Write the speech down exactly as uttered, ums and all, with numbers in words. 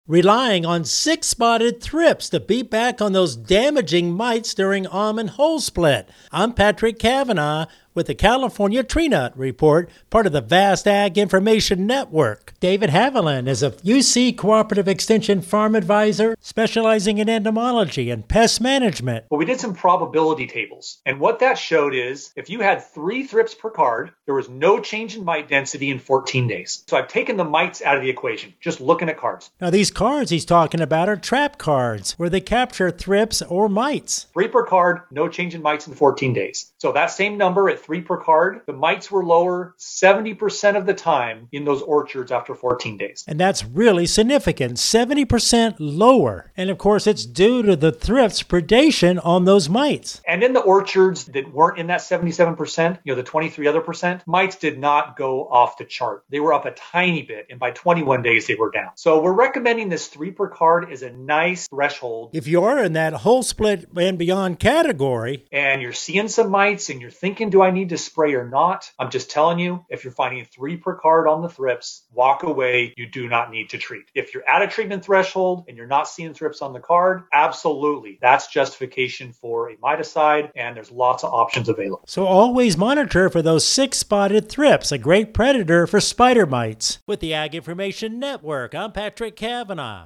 relying on six-spotted thrips to beat back on those damaging mites during almond hull split. I'm Patrick Cavanaugh with the California Tree Nut Report, part of the Vast Ag Information Network. David Haviland is a U C Cooperative Extension Farm Advisor specializing in entomology and pest management. Well, we did some probability tables, and what that showed is if you had three thrips per card, there was no change in mite density in fourteen days. So I've taken the mites out of the equation, just looking at cards. Now, these cards he's talking about are trap cards, where they capture thrips or mites. Three per card, no change in mites in fourteen days. So that same number at three per card, the mites were lower seventy percent of the time in those orchards after fourteen days. And that's really significant, seventy percent lower. And of course, it's due to the thrips predation on those mites. And in the orchards that weren't in that seventy-seven percent, you know, the twenty-three other percent, mites did not go off the chart. They were up a tiny bit, and by twenty-one days, they were down. So we're recommending this three per card is a nice threshold. If you are in that whole split and beyond category, and you're seeing some mites and you're thinking, do I need to spray or not? I'm just telling you, if you're finding three per card on the thrips, walk away. You do not need to treat. If you're at a treatment threshold and you're not seeing thrips on the card, absolutely. That's justification for a miticide, and there's lots of options available. So always monitor for those six-spotted thrips, a great predator for spider mites. With the Ag Information Network, I'm Patrick Cavanaugh.